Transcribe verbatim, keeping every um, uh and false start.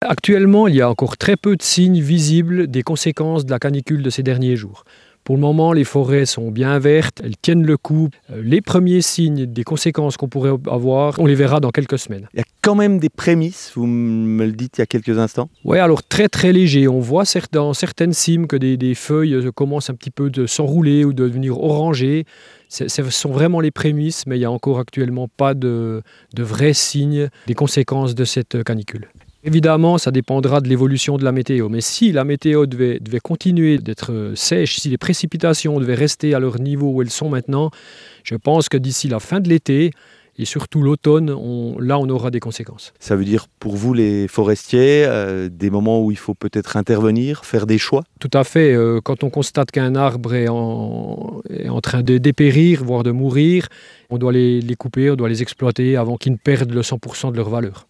Actuellement, il y a encore très peu de signes visibles des conséquences de la canicule de ces derniers jours. Pour le moment, les forêts sont bien vertes, elles tiennent le coup. Les premiers signes des conséquences qu'on pourrait avoir, on les verra dans quelques semaines. Il y a quand même des prémices, vous me le dites il y a quelques instants. Oui, alors très très léger. On voit dans certaines cimes que des, des feuilles commencent un petit peu de s'enrouler ou de devenir orangées. Ce sont vraiment les prémices, mais il n'y a encore actuellement pas de, de vrais signes des conséquences de cette canicule. Évidemment, ça dépendra de l'évolution de la météo. Mais si la météo devait, devait continuer d'être sèche, si les précipitations devaient rester à leur niveau où elles sont maintenant, je pense que d'ici la fin de l'été, et surtout l'automne, on, là on aura des conséquences. Ça veut dire pour vous les forestiers, euh, des moments où il faut peut-être intervenir, faire des choix? Tout à fait. Euh, quand on constate qu'un arbre est en, est en train de dépérir, voire de mourir, on doit les, les couper, on doit les exploiter avant qu'ils ne perdent le cent pour cent de leur valeur.